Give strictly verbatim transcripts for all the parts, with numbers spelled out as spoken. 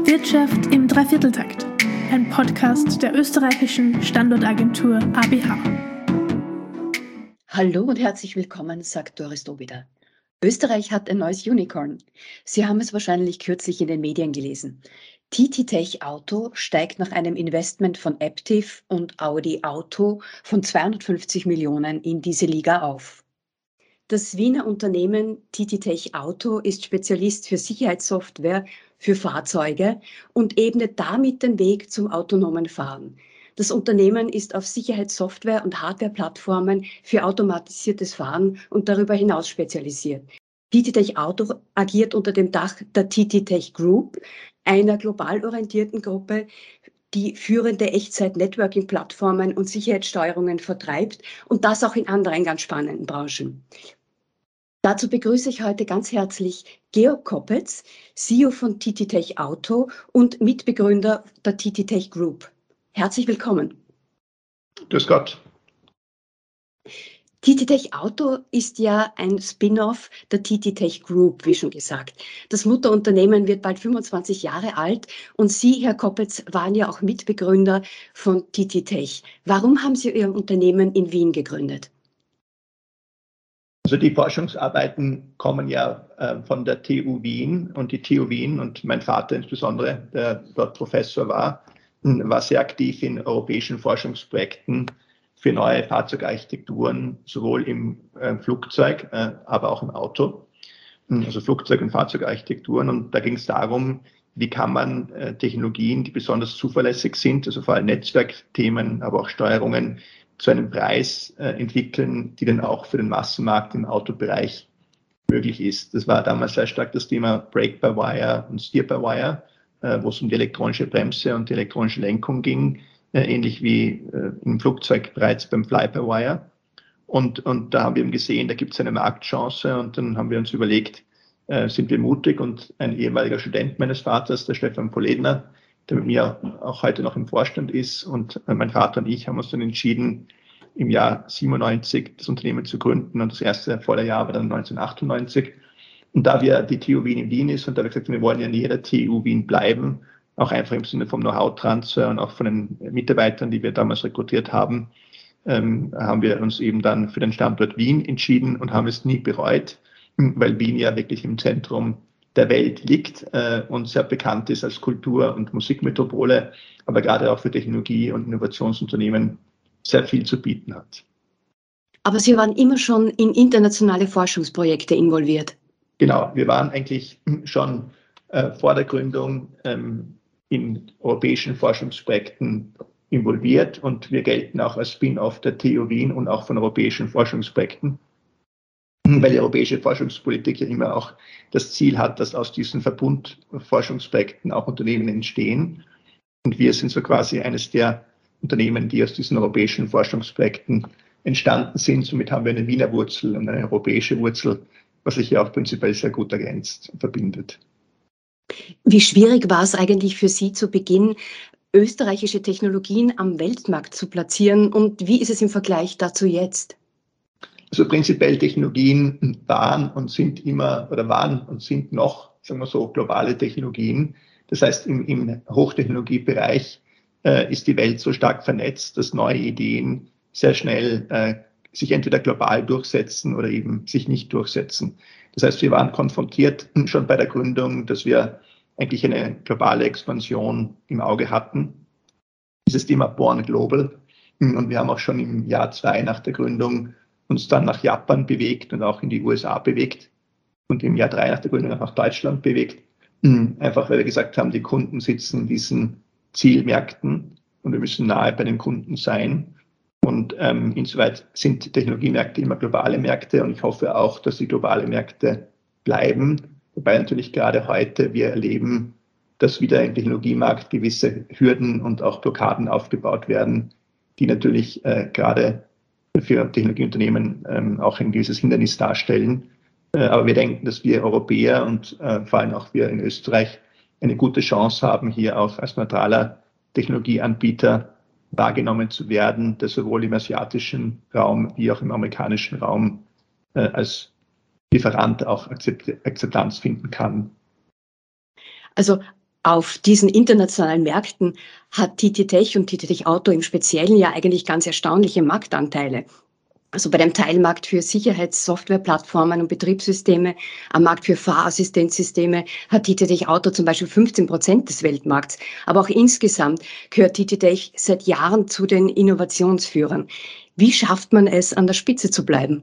Wirtschaft im Dreivierteltakt, ein Podcast der österreichischen Standortagentur A B H. Hallo und herzlich willkommen, sagt Doris Dobida. Österreich hat ein neues Unicorn. Sie haben es wahrscheinlich kürzlich in den Medien gelesen. T T Tech Auto steigt nach einem Investment von Aptiv und Audi Auto von zweihundertfünfzig Millionen in diese Liga auf. Das Wiener Unternehmen T T Tech Auto ist Spezialist für Sicherheitssoftware für Fahrzeuge und ebnet damit den Weg zum autonomen Fahren. Das Unternehmen ist auf Sicherheitssoftware und Hardware-Plattformen für automatisiertes Fahren und darüber hinaus spezialisiert. T T Tech Auto agiert unter dem Dach der T T Tech Group, einer global orientierten Gruppe, die führende Echtzeit-Networking-Plattformen und Sicherheitssteuerungen vertreibt und das auch in anderen ganz spannenden Branchen. Dazu begrüße ich heute ganz herzlich Georg Koppetz, C E O von T T Tech Auto und Mitbegründer der T T Tech Group. Herzlich willkommen. Grüß Gott. T T Tech Auto ist ja ein Spin-off der T T Tech Group, wie schon gesagt. Das Mutterunternehmen wird bald fünfundzwanzig Jahre alt und Sie, Herr Koppetz, waren ja auch Mitbegründer von T T Tech. Warum haben Sie Ihr Unternehmen in Wien gegründet? Also die Forschungsarbeiten kommen ja äh, von der T U Wien und die T U Wien und mein Vater insbesondere, der dort Professor war, war sehr aktiv in europäischen Forschungsprojekten für neue Fahrzeugarchitekturen, sowohl im äh, Flugzeug, äh, aber auch im Auto, also Flugzeug- und Fahrzeugarchitekturen. Und da ging es darum, wie kann man äh, Technologien, die besonders zuverlässig sind, also vor allem Netzwerkthemen, aber auch Steuerungen, zu einem Preis äh, entwickeln, die dann auch für den Massenmarkt im Autobereich möglich ist. Das war damals sehr stark das Thema Brake-by-Wire und Steer-by-Wire, äh, wo es um die elektronische Bremse und die elektronische Lenkung ging, äh, ähnlich wie äh, im Flugzeug bereits beim Fly-by-Wire. Und, und da haben wir eben gesehen, da gibt es eine Marktchance und dann haben wir uns überlegt, äh, sind wir mutig, und ein ehemaliger Student meines Vaters, der Stefan Poledner, der mit mir auch heute noch im Vorstand ist, und äh, mein Vater und ich haben uns dann entschieden, im Jahr siebenundneunzig das Unternehmen zu gründen, und das erste Vorjahr war dann neunzehnhundertachtundneunzig. Und da wir die T U Wien in Wien ist und da wir gesagt haben, wir wollen ja in jeder T U Wien bleiben, auch einfach im Sinne vom Know-how-Transfer und auch von den Mitarbeitern, die wir damals rekrutiert haben, ähm, haben wir uns eben dann für den Standort Wien entschieden und haben es nie bereut, weil Wien ja wirklich im Zentrum der Welt liegt äh, und sehr bekannt ist als Kultur- und Musikmetropole, aber gerade auch für Technologie- und Innovationsunternehmen sehr viel zu bieten hat. Aber Sie waren immer schon in internationale Forschungsprojekte involviert. Genau, wir waren eigentlich schon äh, vor der Gründung ähm, in europäischen Forschungsprojekten involviert, und wir gelten auch als Spin-off der T U Wien und auch von europäischen Forschungsprojekten, weil die europäische Forschungspolitik ja immer auch das Ziel hat, dass aus diesen Verbundforschungsprojekten auch Unternehmen entstehen. Und wir sind so quasi eines der Unternehmen, die aus diesen europäischen Forschungsprojekten entstanden sind. Somit haben wir eine Wiener Wurzel und eine europäische Wurzel, was sich ja auch prinzipiell sehr gut ergänzt und verbindet. Wie schwierig war es eigentlich für Sie zu Beginn, österreichische Technologien am Weltmarkt zu platzieren, und wie ist es im Vergleich dazu jetzt? Also prinzipiell Technologien waren und sind immer oder waren und sind noch, sagen wir so, globale Technologien. Das heißt, im, im Hochtechnologiebereich äh, ist die Welt so stark vernetzt, dass neue Ideen sehr schnell äh, sich entweder global durchsetzen oder eben sich nicht durchsetzen. Das heißt, wir waren konfrontiert schon bei der Gründung, dass wir eigentlich eine globale Expansion im Auge hatten. Dieses Thema Born Global. Und wir haben auch schon im Jahr zwei nach der Gründung uns dann nach Japan bewegt und auch in die U S A bewegt und im Jahr drei nach der Gründung auch nach Deutschland bewegt. Einfach weil wir gesagt haben, die Kunden sitzen in diesen Zielmärkten und wir müssen nahe bei den Kunden sein. Und ähm, insoweit sind Technologiemärkte immer globale Märkte, und ich hoffe auch, dass sie globale Märkte bleiben. Wobei natürlich gerade heute wir erleben, dass wieder im Technologiemarkt gewisse Hürden und auch Blockaden aufgebaut werden, die natürlich äh, gerade für Technologieunternehmen ähm, auch ein gewisses Hindernis darstellen. Äh, aber wir denken, dass wir Europäer und äh, vor allem auch wir in Österreich eine gute Chance haben, hier auch als neutraler Technologieanbieter wahrgenommen zu werden, der sowohl im asiatischen Raum wie auch im amerikanischen Raum äh, als Lieferant auch Akzept- Akzeptanz finden kann. Also Auf diesen internationalen Märkten hat T T Tech und T T Tech Auto im Speziellen ja eigentlich ganz erstaunliche Marktanteile. Also bei dem Teilmarkt für Sicherheitssoftwareplattformen und Betriebssysteme, am Markt für Fahrassistenzsysteme hat T T Tech Auto zum Beispiel fünfzehn Prozent des Weltmarkts. Aber auch insgesamt gehört T T Tech seit Jahren zu den Innovationsführern. Wie schafft man es, an der Spitze zu bleiben?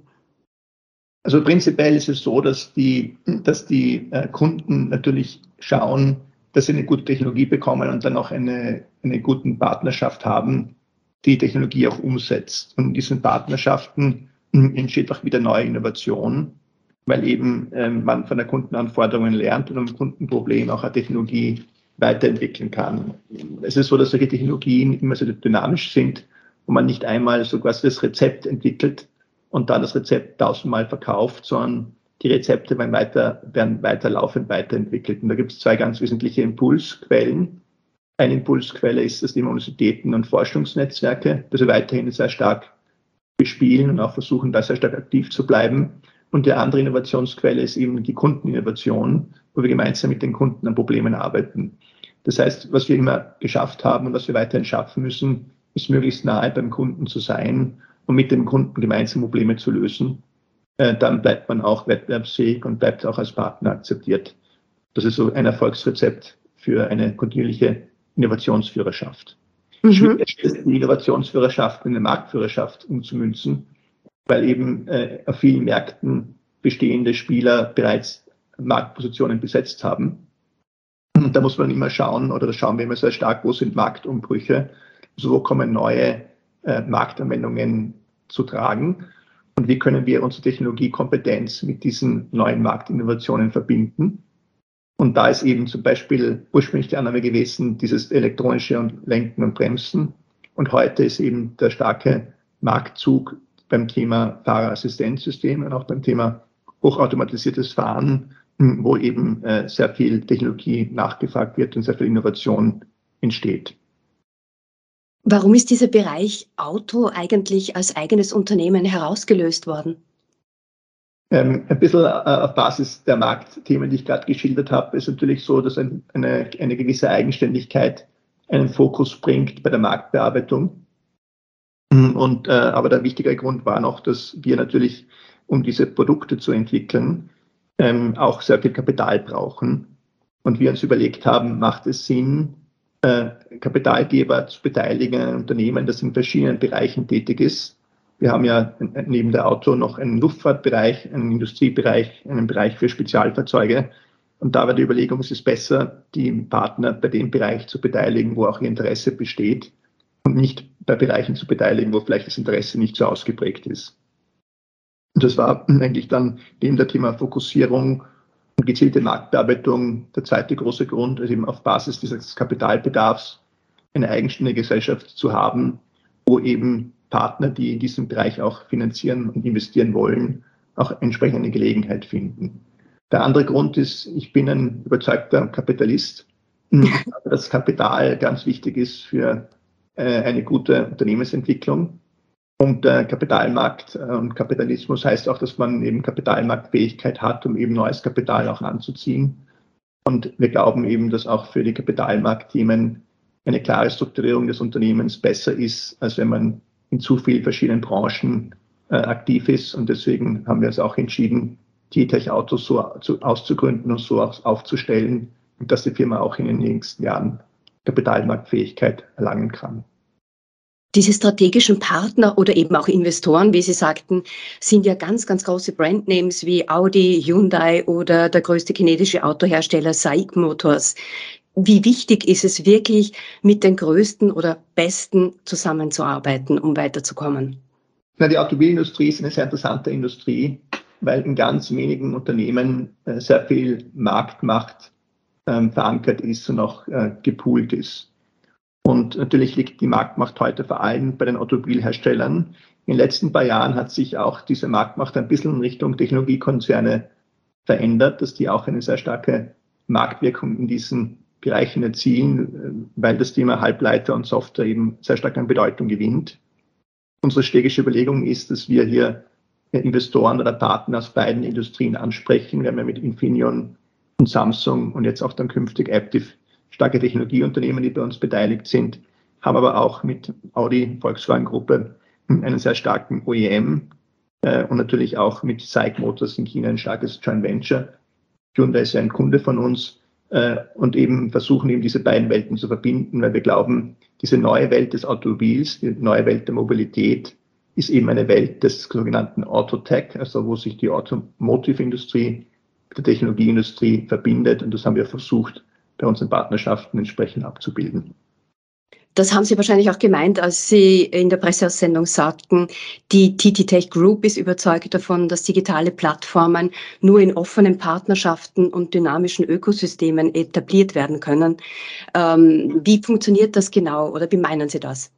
Also prinzipiell ist es so, dass die, dass die äh, Kunden natürlich schauen, dass sie eine gute Technologie bekommen und dann auch eine, eine gute Partnerschaft haben, die Technologie auch umsetzt. Und in diesen Partnerschaften entsteht auch wieder neue Innovation, weil eben ähm, man von der Kundenanforderungen lernt und am Kundenproblem auch eine Technologie weiterentwickeln kann. Es ist so, dass solche Technologien immer so dynamisch sind, wo man nicht einmal so quasi das Rezept entwickelt und dann das Rezept tausendmal verkauft, sondern die Rezepte werden weiter, werden weiter laufend weiterentwickelt. Und da gibt es zwei ganz wesentliche Impulsquellen. Eine Impulsquelle ist das Thema Universitäten und Forschungsnetzwerke, das wir weiterhin sehr stark bespielen und auch versuchen, da sehr stark aktiv zu bleiben. Und die andere Innovationsquelle ist eben die Kundeninnovation, wo wir gemeinsam mit den Kunden an Problemen arbeiten. Das heißt, was wir immer geschafft haben und was wir weiterhin schaffen müssen, ist möglichst nahe beim Kunden zu sein und mit dem Kunden gemeinsam Probleme zu lösen. Äh, dann bleibt man auch wettbewerbsfähig und bleibt auch als Partner akzeptiert. Das ist so ein Erfolgsrezept für eine kontinuierliche Innovationsführerschaft. Mhm. Schwierig ist, die Innovationsführerschaft in eine Marktführerschaft umzumünzen, weil eben äh, auf vielen Märkten bestehende Spieler bereits Marktpositionen besetzt haben. Und da muss man immer schauen, oder da schauen wir immer sehr stark, wo sind Marktumbrüche, also wo kommen neue äh, Marktanwendungen zu tragen und wie können wir unsere Technologiekompetenz mit diesen neuen Marktinnovationen verbinden. Und da ist eben zum Beispiel ursprünglich die Annahme gewesen, dieses elektronische und Lenken und Bremsen. Und heute ist eben der starke Marktzug beim Thema Fahrerassistenzsysteme und auch beim Thema hochautomatisiertes Fahren, wo eben äh, sehr viel Technologie nachgefragt wird und sehr viel Innovation entsteht. Warum ist dieser Bereich Auto eigentlich als eigenes Unternehmen herausgelöst worden? Ähm, ein bisschen äh, auf Basis der Marktthemen, die ich gerade geschildert habe, ist natürlich so, dass ein, eine, eine gewisse Eigenständigkeit einen Fokus bringt bei der Marktbearbeitung. Und, äh, aber der wichtige Grund war noch, dass wir natürlich, um diese Produkte zu entwickeln, ähm, auch sehr viel Kapital brauchen. Und wir uns überlegt haben, macht es Sinn, äh, Kapitalgeber zu beteiligen an einem Unternehmen, das in verschiedenen Bereichen tätig ist. Wir haben ja neben der Auto noch einen Luftfahrtbereich, einen Industriebereich, einen Bereich für Spezialfahrzeuge. Und da war die Überlegung, es ist besser, die Partner bei dem Bereich zu beteiligen, wo auch ihr Interesse besteht und nicht bei Bereichen zu beteiligen, wo vielleicht das Interesse nicht so ausgeprägt ist. Und das war eigentlich dann neben der Thema Fokussierung und gezielte Marktbearbeitung der zweite große Grund, also eben auf Basis dieses Kapitalbedarfs eine eigenständige Gesellschaft zu haben, wo eben Partner, die in diesem Bereich auch finanzieren und investieren wollen, auch entsprechend eine Gelegenheit finden. Der andere Grund ist, ich bin ein überzeugter Kapitalist. Ich glaube, dass Kapital ganz wichtig ist für äh, eine gute Unternehmensentwicklung. Und der Kapitalmarkt und Kapitalismus heißt auch, dass man eben Kapitalmarktfähigkeit hat, um eben neues Kapital auch anzuziehen. Und wir glauben eben, dass auch für die Kapitalmarktthemen eine klare Strukturierung des Unternehmens besser ist, als wenn man in zu vielen verschiedenen Branchen äh, aktiv ist. Und deswegen haben wir uns auch entschieden, T T Tech Auto so zu, auszugründen und so auch aufzustellen, dass die Firma auch in den nächsten Jahren Kapitalmarktfähigkeit erlangen kann. Diese strategischen Partner oder eben auch Investoren, wie Sie sagten, sind ja ganz, ganz große Brandnames wie Audi, Hyundai oder der größte chinesische Autohersteller SAIC Motors. Wie wichtig ist es wirklich, mit den Größten oder Besten zusammenzuarbeiten, um weiterzukommen? Na, die Automobilindustrie ist eine sehr interessante Industrie, weil in ganz wenigen Unternehmen äh, sehr viel Marktmacht ähm, verankert ist und auch äh, gepoolt ist. Und natürlich liegt die Marktmacht heute vor allem bei den Automobilherstellern. In den letzten paar Jahren hat sich auch diese Marktmacht ein bisschen in Richtung Technologiekonzerne verändert, dass die auch eine sehr starke Marktwirkung in diesen Bereichen erzielen, weil das Thema Halbleiter und Software eben sehr stark an Bedeutung gewinnt. Unsere strategische Überlegung ist, dass wir hier Investoren oder Partner aus beiden Industrien ansprechen. Wir haben ja mit Infineon und Samsung und jetzt auch dann künftig Aptiv starke Technologieunternehmen, die bei uns beteiligt sind, haben aber auch mit Audi, Volkswagen-Gruppe einen sehr starken O E M äh, und natürlich auch mit SAIC Motors in China ein starkes Joint Venture. Hyundai ist ja ein Kunde von uns äh, und eben versuchen eben diese beiden Welten zu verbinden, weil wir glauben, diese neue Welt des Automobils, die neue Welt der Mobilität ist eben eine Welt des sogenannten Autotech, also wo sich die Automotive-Industrie mit der Technologieindustrie verbindet, und das haben wir versucht, bei unseren Partnerschaften entsprechend abzubilden. Das haben Sie wahrscheinlich auch gemeint, als Sie in der Presseaussendung sagten, die T T Tech Group ist überzeugt davon, dass digitale Plattformen nur in offenen Partnerschaften und dynamischen Ökosystemen etabliert werden können. Ähm, wie funktioniert das genau oder wie meinen Sie das?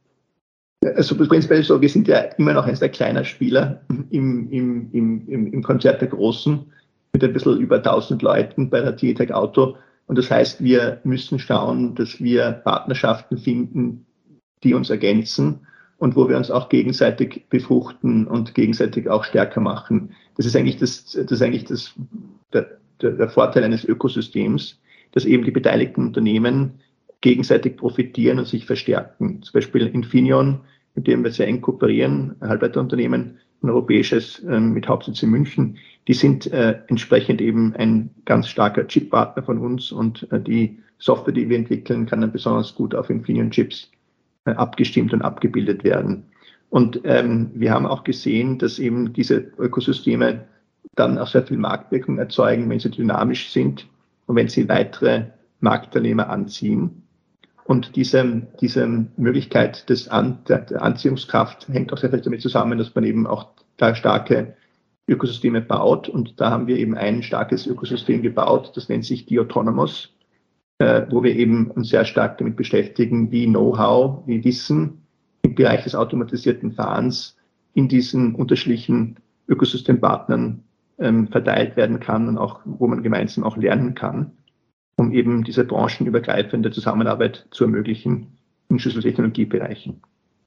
Also prinzipiell so, wir sind ja immer noch ein sehr kleiner Spieler im, im, im, im Konzert der Großen mit ein bisschen über tausend Leuten bei der T T Tech Auto. Und das heißt, wir müssen schauen, dass wir Partnerschaften finden, die uns ergänzen und wo wir uns auch gegenseitig befruchten und gegenseitig auch stärker machen. Das ist eigentlich, das, das, ist eigentlich das, der, der Vorteil eines Ökosystems, dass eben die beteiligten Unternehmen gegenseitig profitieren und sich verstärken. Zum Beispiel Infineon, mit dem wir sehr eng kooperieren, ein Halbleiterunternehmen, ein europäisches äh, mit Hauptsitz in München. Die sind äh, entsprechend eben ein ganz starker Chip-Partner von uns, und äh, die Software, die wir entwickeln, kann dann besonders gut auf Infineon-Chips äh, abgestimmt und abgebildet werden. Und ähm, wir haben auch gesehen, dass eben diese Ökosysteme dann auch sehr viel Marktwirkung erzeugen, wenn sie dynamisch sind und wenn sie weitere Marktteilnehmer anziehen. Und diese, diese Möglichkeit des An, der, der Anziehungskraft hängt auch sehr viel damit zusammen, dass man eben auch da starke Ökosysteme baut. Und da haben wir eben ein starkes Ökosystem gebaut, das nennt sich die Autonomos, äh, wo wir eben uns sehr stark damit beschäftigen, wie Know-how, wie Wissen im Bereich des automatisierten Fahrens in diesen unterschiedlichen Ökosystempartnern ähm, verteilt werden kann und auch, wo man gemeinsam auch lernen kann, um eben diese branchenübergreifende Zusammenarbeit zu ermöglichen in Schlüsseltechnologiebereichen.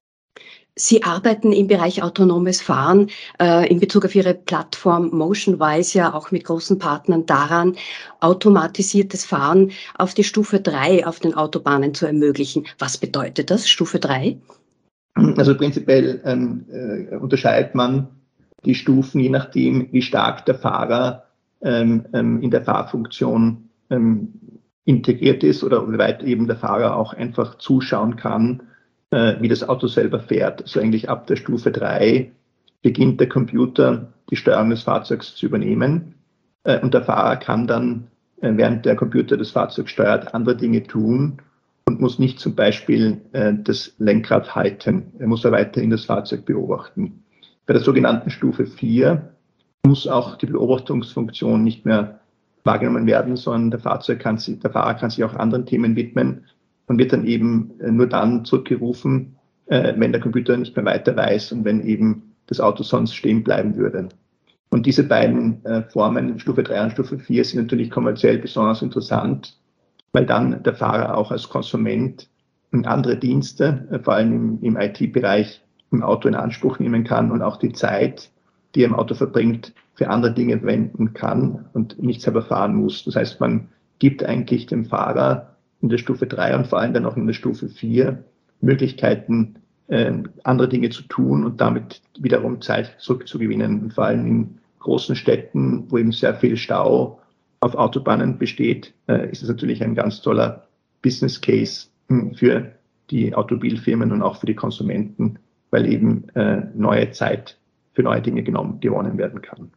Sie arbeiten im Bereich autonomes Fahren äh, in Bezug auf Ihre Plattform MotionWise ja auch mit großen Partnern daran, automatisiertes Fahren auf die Stufe drei auf den Autobahnen zu ermöglichen. Was bedeutet das, Stufe drei? Also prinzipiell ähm, äh, unterscheidet man die Stufen, je nachdem, wie stark der Fahrer ähm, ähm, in der Fahrfunktion ähm, integriert ist oder wie weit eben der Fahrer auch einfach zuschauen kann, äh, wie das Auto selber fährt. Also eigentlich ab der Stufe drei beginnt der Computer die Steuerung des Fahrzeugs zu übernehmen, äh, und der Fahrer kann dann, äh, während der Computer das Fahrzeug steuert, andere Dinge tun und muss nicht zum Beispiel äh, das Lenkrad halten. Er muss ja weiterhin das Fahrzeug beobachten. Bei der sogenannten Stufe vier muss auch die Beobachtungsfunktion nicht mehr wahrgenommen werden, sondern der, Fahrzeug kann sich, der Fahrer kann sich auch anderen Themen widmen und wird dann eben nur dann zurückgerufen, äh, wenn der Computer nicht mehr weiter weiß und wenn eben das Auto sonst stehen bleiben würde. Und diese beiden äh, Formen, Stufe drei und Stufe vier, sind natürlich kommerziell besonders interessant, weil dann der Fahrer auch als Konsument andere Dienste, äh, vor allem im, im I T-Bereich, im Auto in Anspruch nehmen kann und auch die Zeit, die er im Auto verbringt, für andere Dinge wenden kann und nicht selber fahren muss. Das heißt, man gibt eigentlich dem Fahrer in der Stufe drei und vor allem dann auch in der Stufe vier Möglichkeiten, äh, andere Dinge zu tun und damit wiederum Zeit zurückzugewinnen. Und vor allem in großen Städten, wo eben sehr viel Stau auf Autobahnen besteht, äh, ist es natürlich ein ganz toller Business Case mh, für die Automobilfirmen und auch für die Konsumenten, weil eben äh, neue Zeit für neue Dinge genommen, gewonnen werden kann.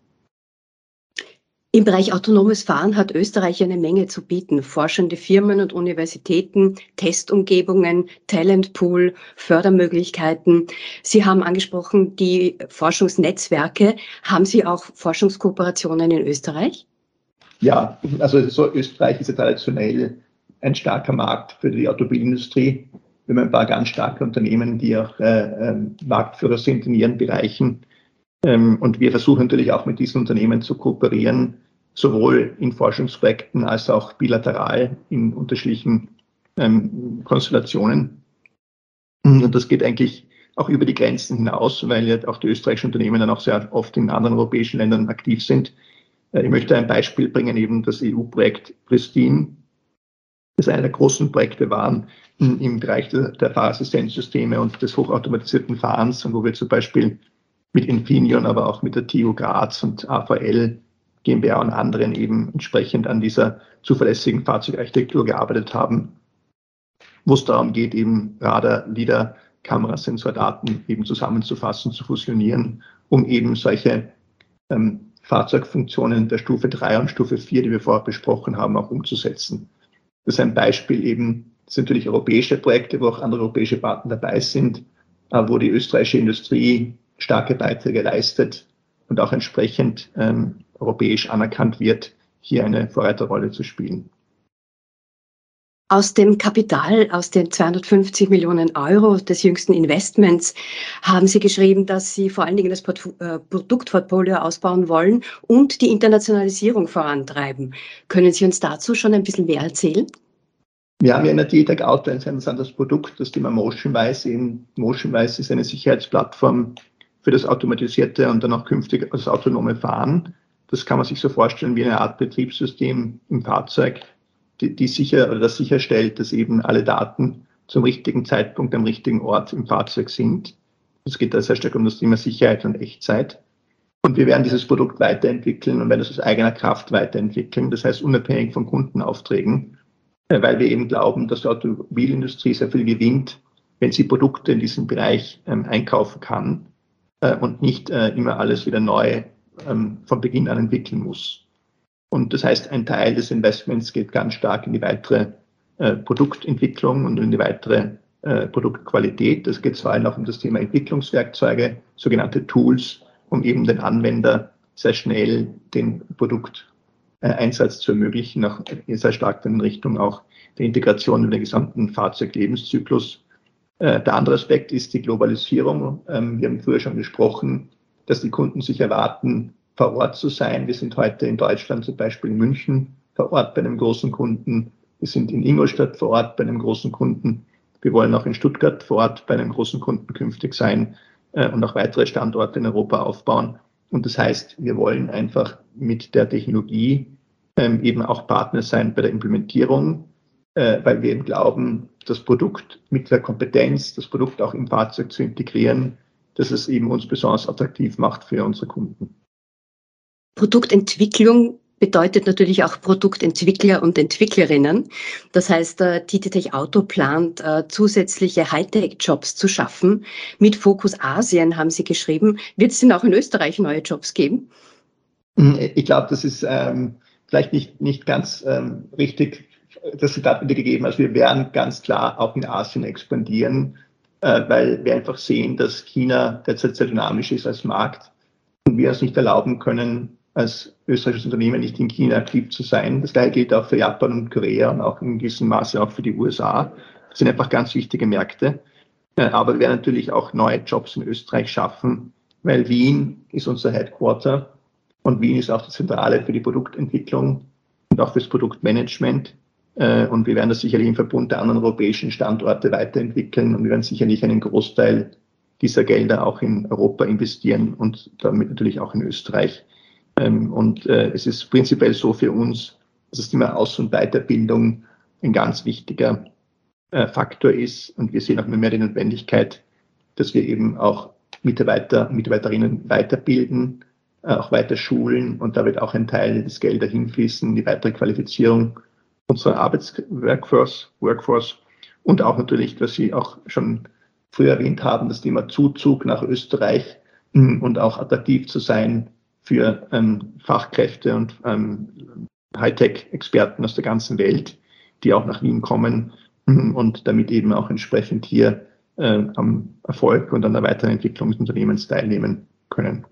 Im Bereich autonomes Fahren hat Österreich eine Menge zu bieten. Forschende Firmen und Universitäten, Testumgebungen, Talentpool, Fördermöglichkeiten. Sie haben angesprochen, die Forschungsnetzwerke. Haben Sie auch Forschungskooperationen in Österreich? Ja, also so, Österreich ist ja traditionell ein starker Markt für die Automobilindustrie. Wir haben ein paar ganz starke Unternehmen, die auch äh, äh, Marktführer sind in ihren Bereichen. Ähm, und wir versuchen natürlich auch mit diesen Unternehmen zu kooperieren, sowohl in Forschungsprojekten als auch bilateral in unterschiedlichen ähm, Konstellationen. Und das geht eigentlich auch über die Grenzen hinaus, weil ja auch die österreichischen Unternehmen dann auch sehr oft in anderen europäischen Ländern aktiv sind. Äh, ich möchte ein Beispiel bringen, eben das E U-Projekt Pristine, das eine der großen Projekte waren im Bereich der, der Fahrassistenzsysteme und des hochautomatisierten Fahrens, und wo wir zum Beispiel mit Infineon, aber auch mit der T U Graz und A V L GmbH und anderen eben entsprechend an dieser zuverlässigen Fahrzeugarchitektur gearbeitet haben, wo es darum geht, eben Radar, LiDAR, Kamerasensordaten eben zusammenzufassen, zu fusionieren, um eben solche ähm, Fahrzeugfunktionen der Stufe drei und Stufe vier, die wir vorher besprochen haben, auch umzusetzen. Das ist ein Beispiel eben, das sind natürlich europäische Projekte, wo auch andere europäische Partner dabei sind, wo die österreichische Industrie starke Beiträge leistet und auch entsprechend ähm, europäisch anerkannt wird, hier eine Vorreiterrolle zu spielen. Aus dem Kapital, aus den zweihundertfünfzig Millionen Euro des jüngsten Investments, haben Sie geschrieben, dass Sie vor allen Dingen das Port- äh, Produktportfolio ausbauen wollen und die Internationalisierung vorantreiben. Können Sie uns dazu schon ein bisschen mehr erzählen? Wir haben ja in der T-Tech Auto ein sehr interessantes Produkt, das Thema MotionWise. Eben MotionWise ist eine Sicherheitsplattform für das automatisierte und dann auch künftig das autonome Fahren. Das kann man sich so vorstellen wie eine Art Betriebssystem im Fahrzeug, die, die sicher oder das sicherstellt, dass eben alle Daten zum richtigen Zeitpunkt am richtigen Ort im Fahrzeug sind. Es geht da sehr stark um das Thema Sicherheit und Echtzeit. Und wir werden dieses Produkt weiterentwickeln und werden es aus eigener Kraft weiterentwickeln, das heißt unabhängig von Kundenaufträgen, weil wir eben glauben, dass die Automobilindustrie sehr viel gewinnt, wenn sie Produkte in diesem Bereich ähm, einkaufen kann äh, und nicht äh, immer alles wieder neu ähm, von Beginn an entwickeln muss. Und das heißt, ein Teil des Investments geht ganz stark in die weitere äh, Produktentwicklung und in die weitere äh, Produktqualität. Das geht vor allem auch um das Thema Entwicklungswerkzeuge, sogenannte Tools, um eben den Anwender sehr schnell den Produkteinsatz zu ermöglichen, auch sehr stark in Richtung auch der Integration in den gesamten Fahrzeuglebenzyklus. Äh, der andere Aspekt ist die Globalisierung. Ähm, wir haben früher schon gesprochen, dass die Kunden sich erwarten, vor Ort zu sein. Wir sind heute in Deutschland zum Beispiel in München vor Ort bei einem großen Kunden. Wir sind in Ingolstadt vor Ort bei einem großen Kunden. Wir wollen auch in Stuttgart vor Ort bei einem großen Kunden künftig sein äh, und auch weitere Standorte in Europa aufbauen. Und das heißt, wir wollen einfach mit der Technologie ähm, eben auch Partner sein bei der Implementierung, äh, weil wir eben glauben, das Produkt mit der Kompetenz, das Produkt auch im Fahrzeug zu integrieren, dass es eben uns besonders attraktiv macht für unsere Kunden. Produktentwicklung bedeutet natürlich auch Produktentwickler und Entwicklerinnen. Das heißt, T T Tech Auto plant, zusätzliche Hightech-Jobs zu schaffen. Mit Fokus Asien, haben Sie geschrieben. Wird es denn auch in Österreich neue Jobs geben? Ich glaube, das ist ähm, vielleicht nicht, nicht ganz ähm, richtig, das Zitat wieder gegeben. Also wir werden ganz klar auch in Asien expandieren, äh, weil wir einfach sehen, dass China derzeit sehr dynamisch ist als Markt und wir es nicht erlauben können, als österreichisches Unternehmen nicht in China aktiv zu sein. Das gleiche gilt auch für Japan und Korea und auch in gewissem Maße auch für die U S A. Das sind einfach ganz wichtige Märkte. Aber wir werden natürlich auch neue Jobs in Österreich schaffen, weil Wien ist unser Headquarter und Wien ist auch die Zentrale für die Produktentwicklung und auch fürs Produktmanagement. Und wir werden das sicherlich im Verbund der anderen europäischen Standorte weiterentwickeln und wir werden sicherlich einen Großteil dieser Gelder auch in Europa investieren und damit natürlich auch in Österreich. Und es ist prinzipiell so für uns, dass das Thema Aus- und Weiterbildung ein ganz wichtiger Faktor ist. Und wir sehen auch immer mehr die Notwendigkeit, dass wir eben auch Mitarbeiter und Mitarbeiterinnen weiterbilden, auch weiter schulen. Und da wird auch ein Teil des Geldes hinfließen, die weitere Qualifizierung unserer Arbeitsworkforce, Workforce. Und auch natürlich, was Sie auch schon früher erwähnt haben, das Thema Zuzug nach Österreich und auch attraktiv zu sein für ähm, Fachkräfte und ähm, Hightech-Experten aus der ganzen Welt, die auch nach Wien kommen und damit eben auch entsprechend hier äh, am Erfolg und an der weiteren Entwicklung des Unternehmens teilnehmen können.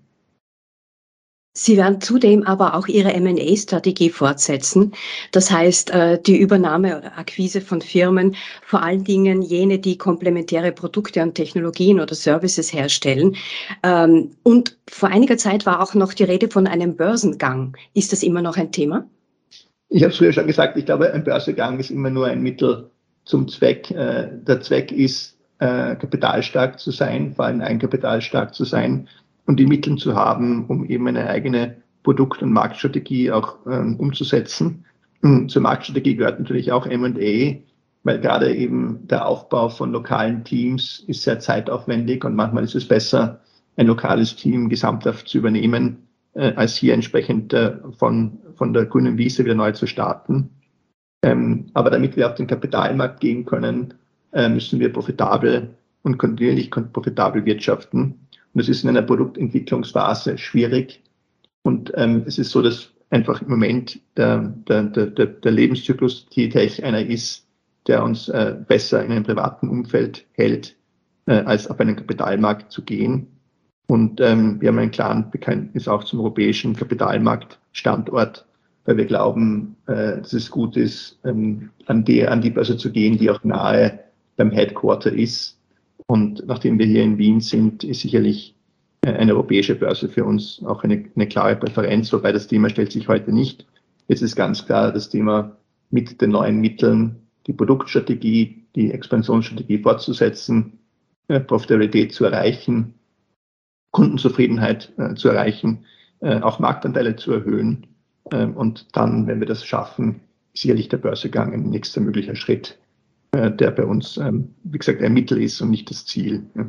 Sie werden zudem aber auch Ihre M und A-Strategie fortsetzen. Das heißt, die Übernahme oder Akquise von Firmen, vor allen Dingen jene, die komplementäre Produkte und Technologien oder Services herstellen. Und vor einiger Zeit war auch noch die Rede von einem Börsengang. Ist das immer noch ein Thema? Ich habe es früher schon gesagt, ich glaube, ein Börsengang ist immer nur ein Mittel zum Zweck. Der Zweck ist, kapitalstark zu sein, vor allem eigenkapitalstark zu sein und die Mittel zu haben, um eben eine eigene Produkt- und Marktstrategie auch ähm, umzusetzen. Zur Marktstrategie gehört natürlich auch M und A, weil gerade eben der Aufbau von lokalen Teams ist sehr zeitaufwendig und manchmal ist es besser, ein lokales Team gesamthaft zu übernehmen, äh, als hier entsprechend äh, von, von der grünen Wiese wieder neu zu starten. Ähm, aber damit wir auf den Kapitalmarkt gehen können, äh, müssen wir profitabel und kontinuierlich profitabel wirtschaften. Und das ist in einer Produktentwicklungsphase schwierig. Und ähm, es ist so, dass einfach im Moment der, der, der, der Lebenszyklus T T Tech einer ist, der uns äh, besser in einem privaten Umfeld hält, äh, als auf einen Kapitalmarkt zu gehen. Und ähm, wir haben einen klaren Bekenntnis auch zum europäischen Kapitalmarktstandort, weil wir glauben, äh, dass es gut ist, ähm, an, die, an die Börse zu gehen, die auch nahe beim Headquarter ist. Und nachdem wir hier in Wien sind, ist sicherlich äh, eine europäische Börse für uns auch eine, eine klare Präferenz, wobei das Thema stellt sich heute nicht. Jetzt ist ganz klar das Thema mit den neuen Mitteln, die Produktstrategie, die Expansionsstrategie fortzusetzen, äh, Profitabilität zu erreichen, Kundenzufriedenheit äh, zu erreichen, äh, auch Marktanteile zu erhöhen. Äh, und dann, wenn wir das schaffen, sicherlich der Börsegang ein nächster möglicher Schritt, äh, der bei uns, ähm, wie gesagt, ein Mittel ist und nicht das Ziel. Ja.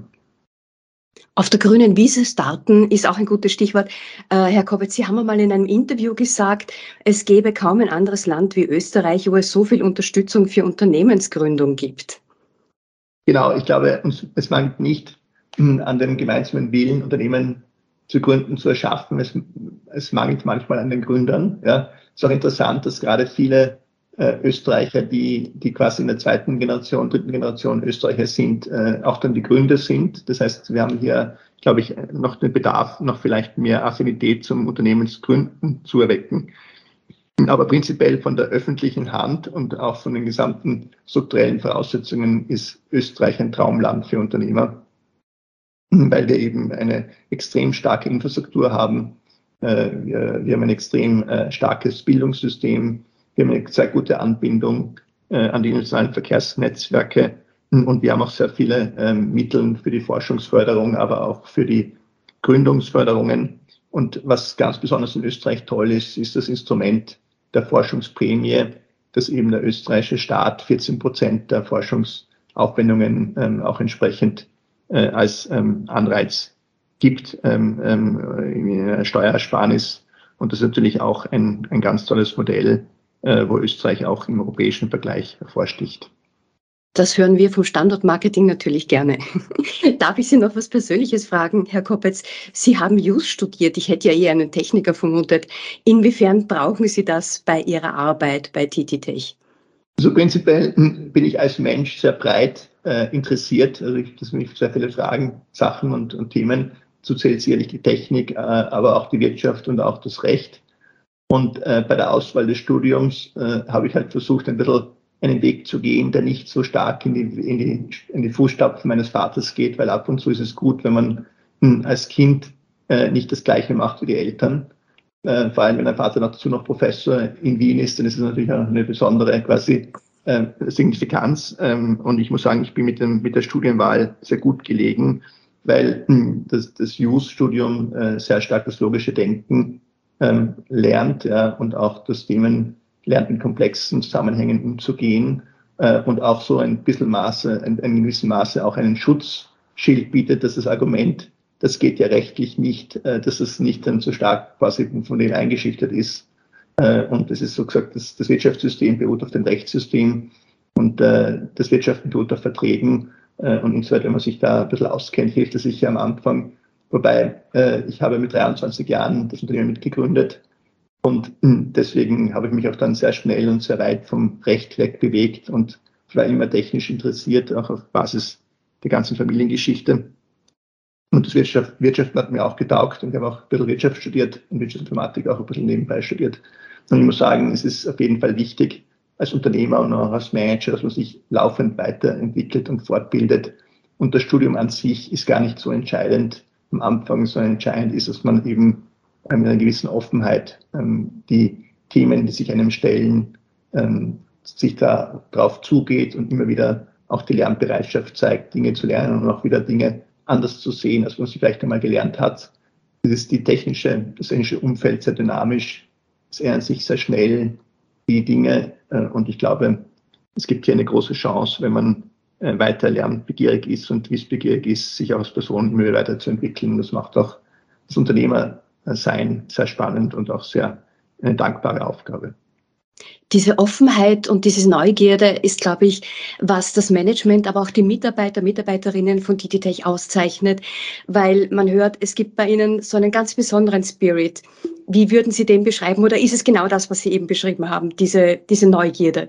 Auf der grünen Wiese starten ist auch ein gutes Stichwort. Äh, Herr Koppitz, Sie haben einmal in einem Interview gesagt, es gäbe kaum ein anderes Land wie Österreich, wo es so viel Unterstützung für Unternehmensgründung gibt. Genau, ich glaube, uns, es mangelt nicht an dem gemeinsamen Willen, Unternehmen zu gründen, zu erschaffen. Es, es mangelt manchmal an den Gründern. Ja. Es ist auch interessant, dass gerade viele äh, Österreicher, die, die quasi in der zweiten Generation, dritten Generation Österreicher sind, äh, auch dann die Gründer sind. Das heißt, wir haben hier, glaube ich, noch den Bedarf, noch vielleicht mehr Affinität zum Unternehmensgründen zu erwecken. Aber prinzipiell von der öffentlichen Hand und auch von den gesamten strukturellen Voraussetzungen ist Österreich ein Traumland für Unternehmer, weil wir eben eine extrem starke Infrastruktur haben. Wir, wir haben ein extrem starkes Bildungssystem. Wir haben eine sehr gute Anbindung an die internationalen Verkehrsnetzwerke und wir haben auch sehr viele Mittel für die Forschungsförderung, aber auch für die Gründungsförderungen. Und was ganz besonders in Österreich toll ist, ist das Instrument der Forschungsprämie, dass eben der österreichische Staat vierzehn Prozent der Forschungsaufwendungen ähm, auch entsprechend äh, als ähm, Anreiz gibt ähm, ähm, in einer Steuerersparnis. Und das ist natürlich auch ein, ein ganz tolles Modell, äh, wo Österreich auch im europäischen Vergleich hervorsticht. Das hören wir vom Standortmarketing natürlich gerne. Darf ich Sie noch was Persönliches fragen, Herr Koppitz? Sie haben Jus studiert. Ich hätte ja eher einen Techniker vermutet. Inwiefern brauchen Sie das bei Ihrer Arbeit bei T T Tech? Also prinzipiell bin ich als Mensch sehr breit äh, interessiert. Also ich, das sind sehr viele Fragen, Sachen und, und Themen. Dazu zählt sicherlich die Technik, äh, aber auch die Wirtschaft und auch das Recht. Und äh, bei der Auswahl des Studiums äh, habe ich halt versucht, ein bisschen einen Weg zu gehen, der nicht so stark in die, in die, in die Fußstapfen meines Vaters geht, weil ab und zu ist es gut, wenn man mh, als Kind äh, nicht das Gleiche macht wie die Eltern. Äh, vor allem, wenn ein Vater dazu noch Professor in Wien ist, dann ist es natürlich auch eine besondere quasi äh, Signifikanz. Ähm, und ich muss sagen, ich bin mit, dem, mit der Studienwahl sehr gut gelegen, weil mh, das, das Jus-Studium äh, sehr stark das logische Denken ähm, lernt, ja, und auch das Themen lernt, mit komplexen Zusammenhängen umzugehen äh, und auch so ein bisschen Maße, in einem gewissen Maße auch einen Schutzschild bietet, dass das Argument, das geht ja rechtlich nicht, äh, dass es nicht dann so stark quasi von dem eingeschüchtert ist. Äh, und es ist so gesagt, das, das Wirtschaftssystem beruht auf dem Rechtssystem und äh, das Wirtschaften beruht auf Verträgen. Äh, und insoweit, wenn man sich da ein bisschen auskennt, hilft es sicher am Anfang. Wobei, äh, ich habe mit dreiundzwanzig Jahren das Unternehmen mitgegründet. Und deswegen habe ich mich auch dann sehr schnell und sehr weit vom Recht weg bewegt und war immer technisch interessiert, auch auf Basis der ganzen Familiengeschichte. Und das Wirtschaft, Wirtschaften hat mir auch getaugt und ich habe auch ein bisschen Wirtschaft studiert und Wirtschaftsinformatik auch ein bisschen nebenbei studiert. Und ich muss sagen, es ist auf jeden Fall wichtig als Unternehmer und auch als Manager, dass man sich laufend weiterentwickelt und fortbildet. Und das Studium an sich ist gar nicht so entscheidend am Anfang, sondern entscheidend ist, dass man eben mit einer gewissen Offenheit ähm, die Themen, die sich einem stellen, ähm, sich da drauf zugeht und immer wieder auch die Lernbereitschaft zeigt, Dinge zu lernen und auch wieder Dinge anders zu sehen, als man sie vielleicht einmal gelernt hat. Das ist die technische, das technische Umfeld sehr dynamisch, es ändert sich sehr schnell die Dinge. Äh, und ich glaube, es gibt hier eine große Chance, wenn man äh, weiter lernbegierig ist und wissbegierig ist, sich auch als Person immer weiterzuentwickeln. Das macht auch das Unternehmersein sehr spannend und auch sehr eine dankbare Aufgabe. Diese Offenheit und diese Neugierde ist, glaube ich, was das Management, aber auch die Mitarbeiter, Mitarbeiterinnen von T T Tech auszeichnet, weil man hört, es gibt bei Ihnen so einen ganz besonderen Spirit. Wie würden Sie den beschreiben oder ist es genau das, was Sie eben beschrieben haben, diese, diese Neugierde?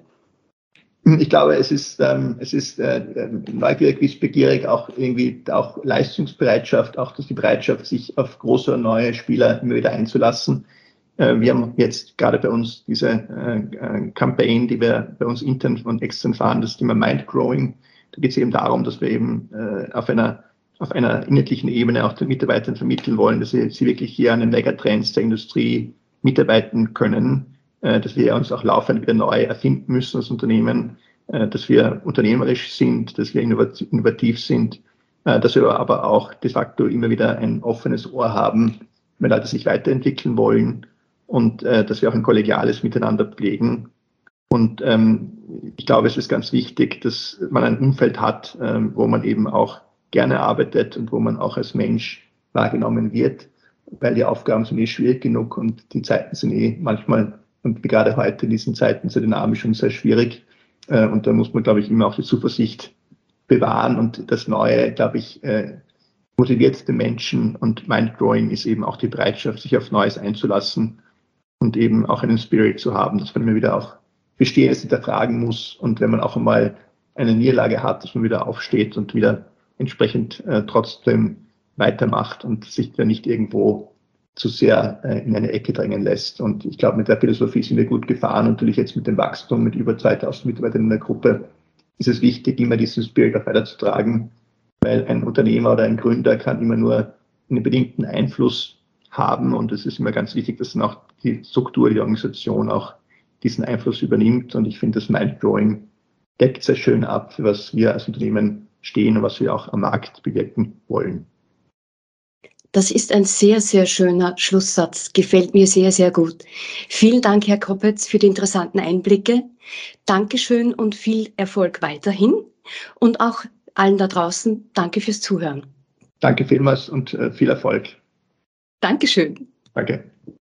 Ich glaube, es ist, ähm, es ist äh, neugierig, wissbegierig, auch irgendwie auch Leistungsbereitschaft, auch die Bereitschaft, sich auf große neue Spieler immer wieder einzulassen. Äh, wir haben jetzt gerade bei uns diese äh, Campaign, die wir bei uns intern und extern fahren, das Thema Mind Growing. Da geht es eben darum, dass wir eben äh, auf einer auf einer inhaltlichen Ebene auch den Mitarbeitern vermitteln wollen, dass sie, sie wirklich hier an den Megatrends der Industrie mitarbeiten können, dass wir uns auch laufend wieder neu erfinden müssen als Unternehmen, dass wir unternehmerisch sind, dass wir innovativ sind, dass wir aber auch de facto immer wieder ein offenes Ohr haben, wenn Leute sich weiterentwickeln wollen und dass wir auch ein kollegiales Miteinander pflegen. Und ähm, ich glaube, es ist ganz wichtig, dass man ein Umfeld hat, ähm, wo man eben auch gerne arbeitet und wo man auch als Mensch wahrgenommen wird, weil die Aufgaben sind eh schwierig genug und die Zeiten sind eh manchmal und gerade heute in diesen Zeiten sehr dynamisch und sehr schwierig. Und da muss man, glaube ich, immer auch die Zuversicht bewahren. Und das Neue, glaube ich, motiviert den Menschen. Und Mindgrowing ist eben auch die Bereitschaft, sich auf Neues einzulassen und eben auch einen Spirit zu haben, dass man immer wieder auch Bestehendes hinterfragen muss. Und wenn man auch einmal eine Niederlage hat, dass man wieder aufsteht und wieder entsprechend äh, trotzdem weitermacht und sich da nicht irgendwo zu sehr äh, in eine Ecke drängen lässt. Und ich glaube, mit der Philosophie sind wir gut gefahren. Und natürlich jetzt mit dem Wachstum, mit über zweitausend Mitarbeitern in der Gruppe, ist es wichtig, immer diesen Spirit auch weiterzutragen, weil ein Unternehmer oder ein Gründer kann immer nur einen bedingten Einfluss haben. Und es ist immer ganz wichtig, dass dann auch die Struktur, die Organisation auch diesen Einfluss übernimmt. Und ich finde, das Mindgrowing deckt sehr schön ab, für was wir als Unternehmen stehen und was wir auch am Markt bewirken wollen. Das ist ein sehr, sehr schöner Schlusssatz. Gefällt mir sehr, sehr gut. Vielen Dank, Herr Koppetz, für die interessanten Einblicke. Dankeschön und viel Erfolg weiterhin. Und auch allen da draußen, danke fürs Zuhören. Danke vielmals und viel Erfolg. Dankeschön. Danke.